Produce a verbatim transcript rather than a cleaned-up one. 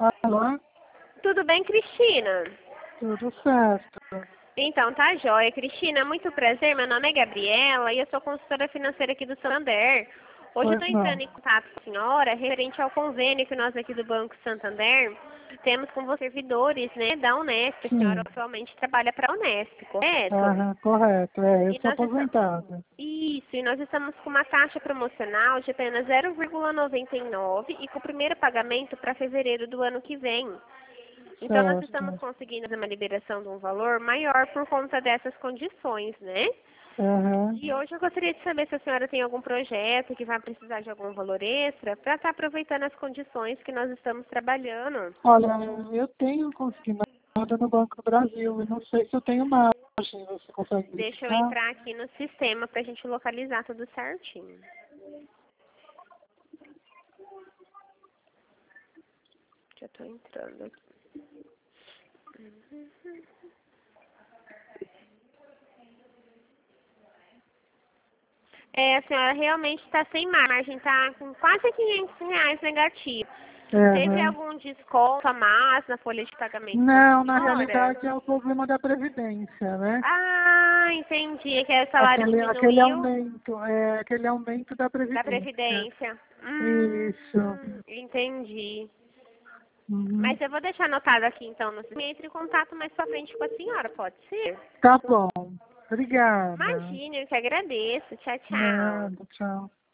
Alô? Tudo bem, Cristina? Tudo certo. Então, tá joia. Cristina, muito prazer. Meu nome é Gabriela e eu sou consultora financeira aqui do Santander. Hoje eu Pois estou entrando não. em contato com a senhora referente ao convênio que nós aqui do Banco Santander temos com os servidores, né, da Unesp. A senhora Sim. atualmente trabalha para a Unesp, correto? Aham, correto. É, eu E sou nós estamos... aposentada. Isso, e nós estamos com uma taxa promocional de apenas zero vírgula noventa e nove e com o primeiro pagamento para fevereiro do ano que vem. Então, nós estamos Certo. conseguindo fazer uma liberação de um valor maior por conta dessas condições, né? Aham. E hoje eu gostaria de saber se a senhora tem algum projeto que vai precisar de algum valor extra para estar aproveitando as condições que nós estamos trabalhando. Olha, eu tenho consignado no Banco do Brasil e não sei se eu tenho margem. Você consegue Deixa eu verificar? entrar aqui no sistema para a gente localizar tudo certinho. Já estou entrando aqui. É, a senhora realmente está sem margem, está com quase quinhentos reais negativo. Teve Aham. algum desconto a mais na folha de pagamento da Não, na senhora? realidade é o problema da Previdência, né? Ah, entendi. Que o salário Aquele, aquele diminuiu aumento, é aquele aumento da da Previdência. Previdência. Isso. Hum, entendi. Uhum. Mas eu vou deixar anotado aqui então. No... Entre em contato mais pra frente com a senhora, pode ser? Tá bom. Obrigada. Imagine, eu que agradeço. Tchau, tchau. Nada, tchau.